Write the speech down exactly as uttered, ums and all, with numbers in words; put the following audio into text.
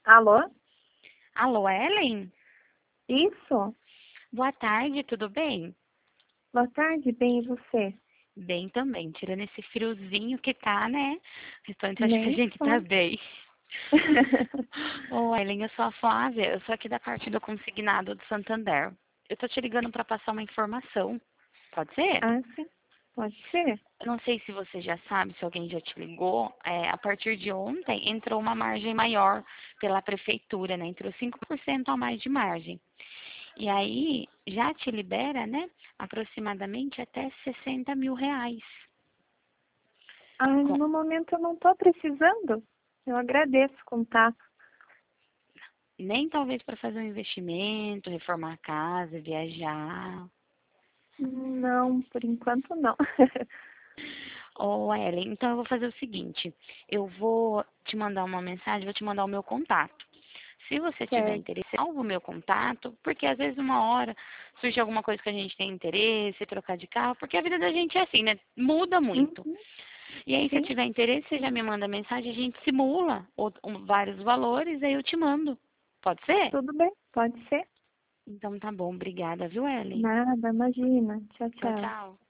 Alô? Alô, Ellen? Isso? Boa tarde, tudo bem? Boa tarde, bem, e você? Bem também, tirando esse friozinho que tá, né? Então, acho que a Nem gente tá fala. bem. Ô, Ellen, eu sou a Flávia, eu sou aqui da parte do Consignado do Santander. Eu tô te ligando para passar uma informação. Pode ser? Ah, sim, pode ser. Eu não sei se você já sabe, se alguém já te ligou, é, a partir de ontem entrou uma margem maior pela prefeitura, né? Entrou cinco por cento a mais de margem. E aí já te libera, né, aproximadamente até sessenta mil reais. Ah, Com- no momento eu não estou precisando. Eu agradeço o contato. Nem talvez para fazer um investimento, reformar a casa, viajar. Não, por enquanto não. Ô, Ellen, então eu vou fazer o seguinte, eu vou te mandar uma mensagem, vou te mandar o meu contato. Se você tiver Certo. interesse, salva o meu contato, porque às vezes uma hora surge alguma coisa que a gente tem interesse, trocar de carro, porque a vida da gente é assim, né? Muda muito. Uhum, E aí, se eu sim, tiver interesse, você já me manda mensagem, a gente simula ou- um- vários valores, aí eu te mando. Pode ser? tudo bem, pode ser. Então tá bom, obrigada, viu, Ellen? Nada, imagina. Tchau, Tchau, tchau. tchau.